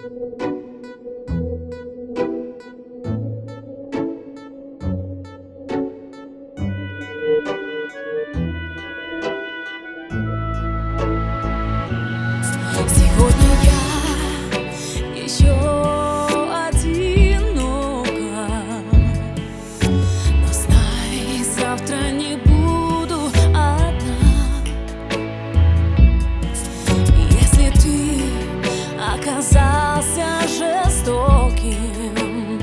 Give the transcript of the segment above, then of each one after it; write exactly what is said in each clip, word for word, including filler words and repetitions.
Сегодня я еще одинока, но знай, завтра не буду одна. Если ты оказался жестоким,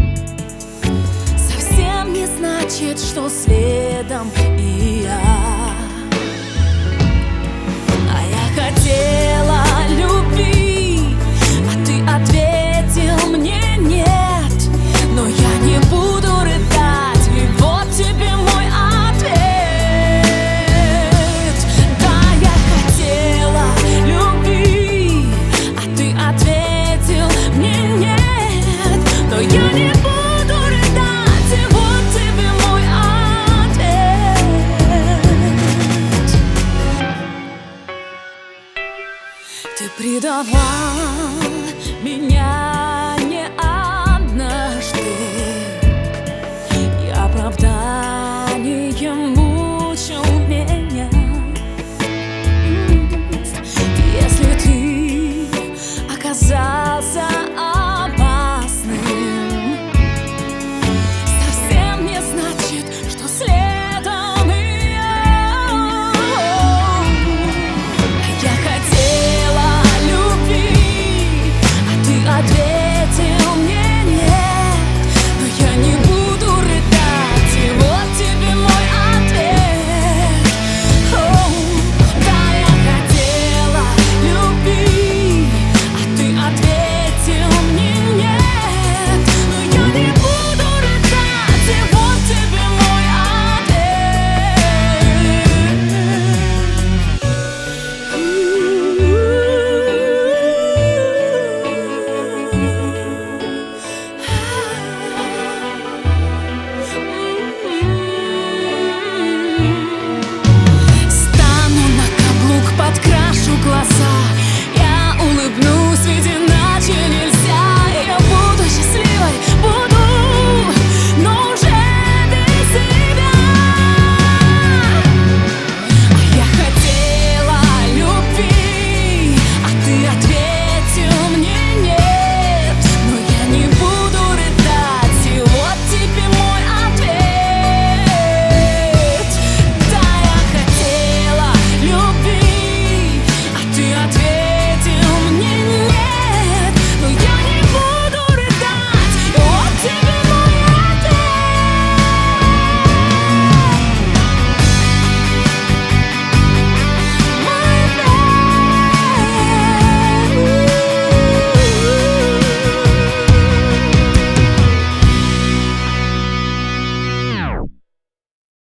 совсем не значит, что следом и я. А я хотела любви, а ты ответил мне нет. Но я не буду рыдать, и вот тебе мой ответ. Да, я хотела любви, а ты ответил мне нет. Но я не буду рыдать, и вот тебе мой ответ. Ты предавал меня.